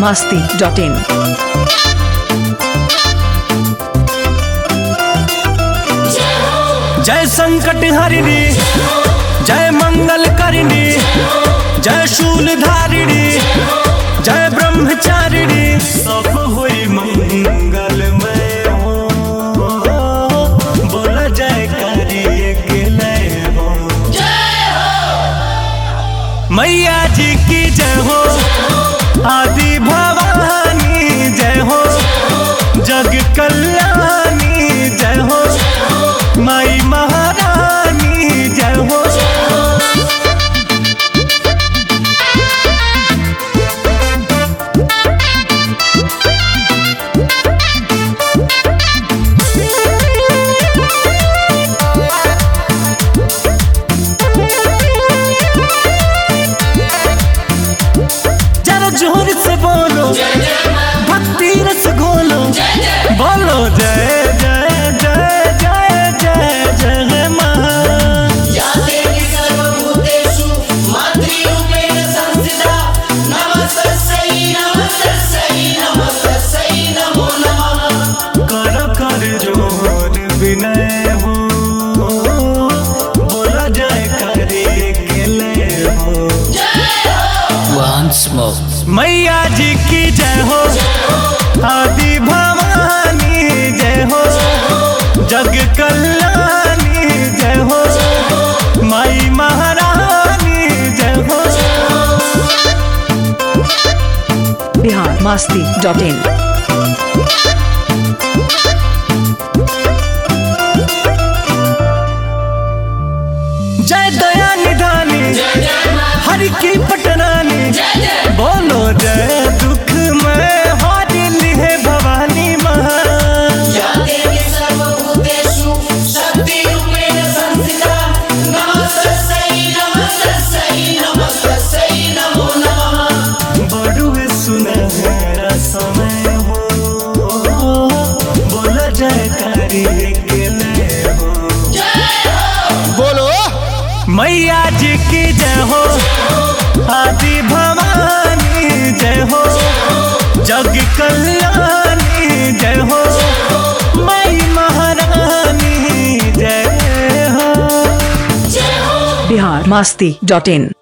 biharmasti.in। जय संकट हरिणी, जय मंगल करिणी, जय शूल धारिणी, जय ब्रह्मचारिणी, सब हुई मंगलमय हो। बोला जय करिए के लय हो। मैया जी की जय हो, आदि भवानी जय हो, जग कल्याणी जय हो, माई महारानी जय हो। जरा जोर से बोलो, भक्ति रस घोलो, बोलो जय जय जय जय जय जय माँ। या देवी सर्वभूतेषु मातृरूपेण संस्थिता, नमस्तस्यै नमस्तस्यै नमस्तस्यै नमो नमः। कर जोर विनय हो, बोला जय करिए के लय हो। मैया जी की जय हो, आदि भवानी जय हो, जग कल्याणी जय हो, माई महारानी जय हो। biharmasti.in। जय दया निधानी, हरि की पटरानी, बोलो जय दुख में हारिनी है भवानी माँ। या देवी सर्वभूतेषु शक्तिरूपेण संस्थिता, नमस्तस्यै नमस्तस्यै नमस्तस्यै नमो नमः। बड़ुए सुनहरा समय हो, बोला जय करिए के लय हो। बोलो मैया जी की जय हो, आदि भवानी जय हो, जग कल्याणी जय हो, माई महारानी जय हो। biharmasti.in।